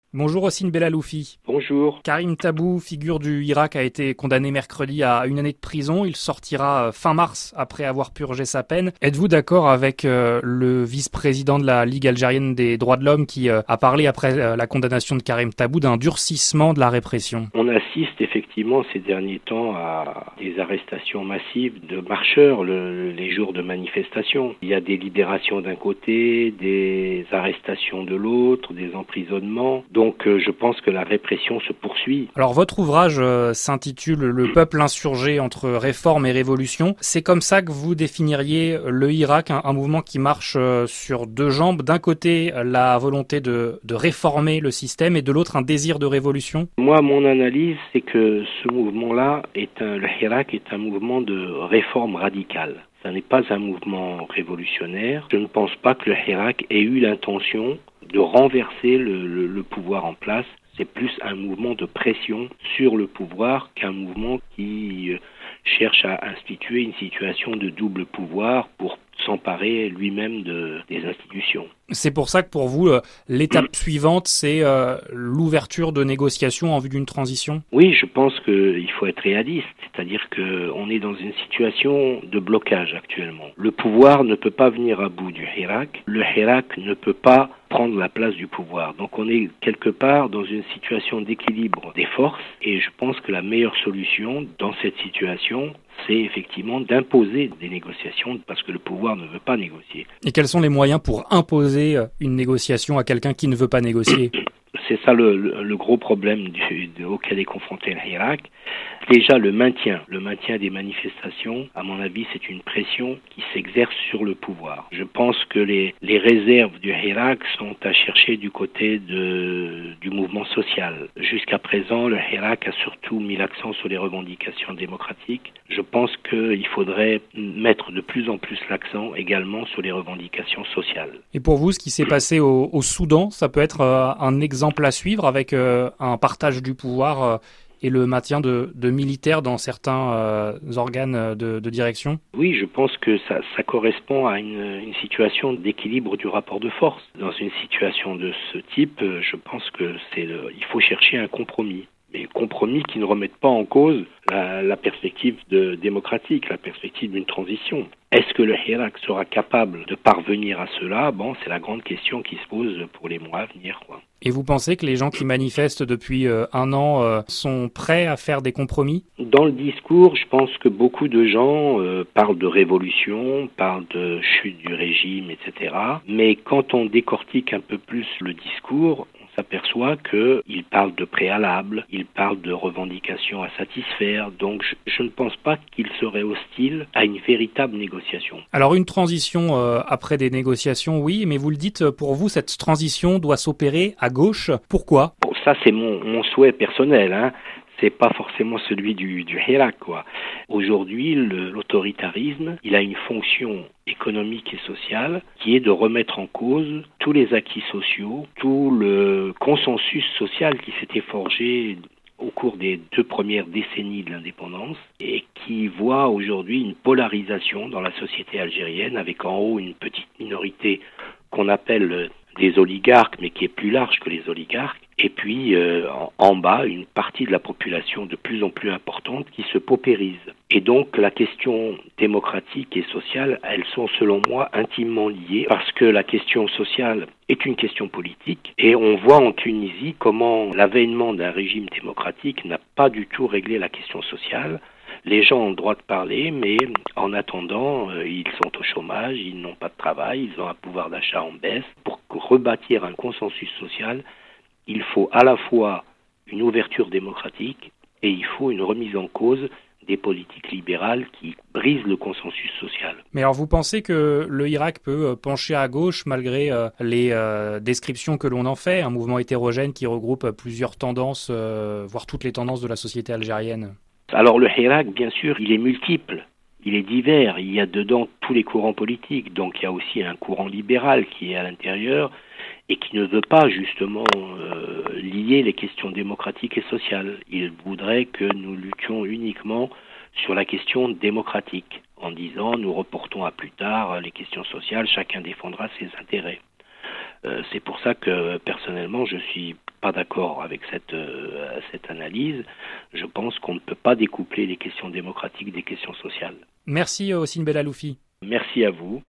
Bonjour Hossein Bellaloufi. Bonjour. Karim Tabou, figure du Irak, a été condamné mercredi à 1 année de prison. Il sortira fin mars après avoir purgé sa peine. Êtes-vous d'accord avec le vice-président de la Ligue algérienne des droits de l'homme qui a parlé après la condamnation de Karim Tabou d'un durcissement de la répression? On assiste effectivement ces derniers temps à des arrestations massives de marcheurs les jours de manifestation. Il y a des libérations d'un côté, des arrestations de l'autre, des emprisonnements. Donc je pense que la répression se poursuit. Alors votre ouvrage s'intitule Le peuple insurgé entre réforme et révolution. C'est comme ça que vous définiriez le Irak, un mouvement qui marche sur deux jambes. D'un côté, la volonté de réformer le système et de l'autre, un désir de révolution. Moi, mon analyse, c'est que ce mouvement-là, le Hirak est un mouvement de réforme radicale. Ça n'est pas un mouvement révolutionnaire. Je ne pense pas que le Hirak ait eu l'intention de renverser le pouvoir en place. C'est plus un mouvement de pression sur le pouvoir qu'un mouvement qui cherche à instituer une situation de double pouvoir pour s'emparer lui-même des institutions. C'est pour ça que pour vous, l'étape suivante, c'est l'ouverture de négociations en vue d'une transition? Oui, je pense qu'il faut être réaliste, c'est-à-dire qu'on est dans une situation de blocage actuellement. Le pouvoir ne peut pas venir à bout du Hirak, le Hirak ne peut pas prendre la place du pouvoir. Donc on est quelque part dans une situation d'équilibre des forces et je pense que la meilleure solution dans cette situation, c'est effectivement d'imposer des négociations parce que le pouvoir ne veut pas négocier. Et quels sont les moyens pour imposer une négociation à quelqu'un qui ne veut pas négocier? C'est ça le gros problème auquel est confronté le Hirak. Déjà, le maintien des manifestations, à mon avis, c'est une pression qui s'exerce sur le pouvoir. Je pense que les réserves du Hirak sont à chercher du côté du mouvement social. Jusqu'à présent, le Hirak a surtout mis l'accent sur les revendications démocratiques. Je pense qu'il faudrait mettre de plus en plus l'accent également sur les revendications sociales. Et pour vous, ce qui s'est passé au Soudan, ça peut être un exemple à suivre avec un partage du pouvoir et le maintien de militaires dans certains organes de direction? Oui, je pense que ça correspond à une situation d'équilibre du rapport de force. Dans une situation de ce type, je pense que il faut chercher un compromis. Mais compromis qui ne remettent pas en cause la perspective démocratique, la perspective d'une transition. Est-ce que le Hirak sera capable de parvenir à cela? Bon, c'est la grande question qui se pose pour les mois à venir, quoi. Et vous pensez que les gens qui manifestent depuis un an sont prêts à faire des compromis? Dans le discours, je pense que beaucoup de gens parlent de révolution, parlent de chute du régime, etc. Mais quand on décortique un peu plus le discours, on s'aperçoit qu'ils parlent de préalables, ils parlent de revendications à satisfaire. Donc je ne pense pas qu'ils seraient hostiles à une véritable négociation. Alors une transition après des négociations, oui, mais vous le dites, pour vous, cette transition doit s'opérer à gauche. Pourquoi? Bon, ça, c'est mon souhait personnel, hein. C'est pas forcément celui du Hirak, quoi. Aujourd'hui, l'autoritarisme, il a une fonction économique et sociale qui est de remettre en cause tous les acquis sociaux, tout le consensus social qui s'était forgé au cours des 2 premières décennies de l'indépendance et qui voit aujourd'hui une polarisation dans la société algérienne avec en haut une petite minorité qu'on appelle des oligarques, mais qui est plus large que les oligarques, et puis en bas, une partie de la population de plus en plus importante qui se paupérise. Et donc la question démocratique et sociale, elles sont selon moi intimement liées, parce que la question sociale est une question politique, et on voit en Tunisie comment l'avènement d'un régime démocratique n'a pas du tout réglé la question sociale. Les gens ont le droit de parler, mais en attendant, ils sont au chômage, ils n'ont pas de travail, ils ont un pouvoir d'achat en baisse. Pour rebâtir un consensus social, il faut à la fois une ouverture démocratique et il faut une remise en cause des politiques libérales qui brisent le consensus social. Mais alors vous pensez que le Irak peut pencher à gauche malgré les descriptions que l'on en fait, un mouvement hétérogène qui regroupe plusieurs tendances, voire toutes les tendances de la société algérienne? Alors le Hirak, bien sûr, il est multiple, il est divers, il y a dedans tous les courants politiques, donc il y a aussi un courant libéral qui est à l'intérieur et qui ne veut pas justement lier les questions démocratiques et sociales. Il voudrait que nous luttions uniquement sur la question démocratique, en disant nous reportons à plus tard les questions sociales, chacun défendra ses intérêts. C'est pour ça que personnellement je suis pas d'accord avec cette analyse. Je pense qu'on ne peut pas découpler les questions démocratiques des questions sociales. Merci Hossein Bellaloufi. Merci à vous.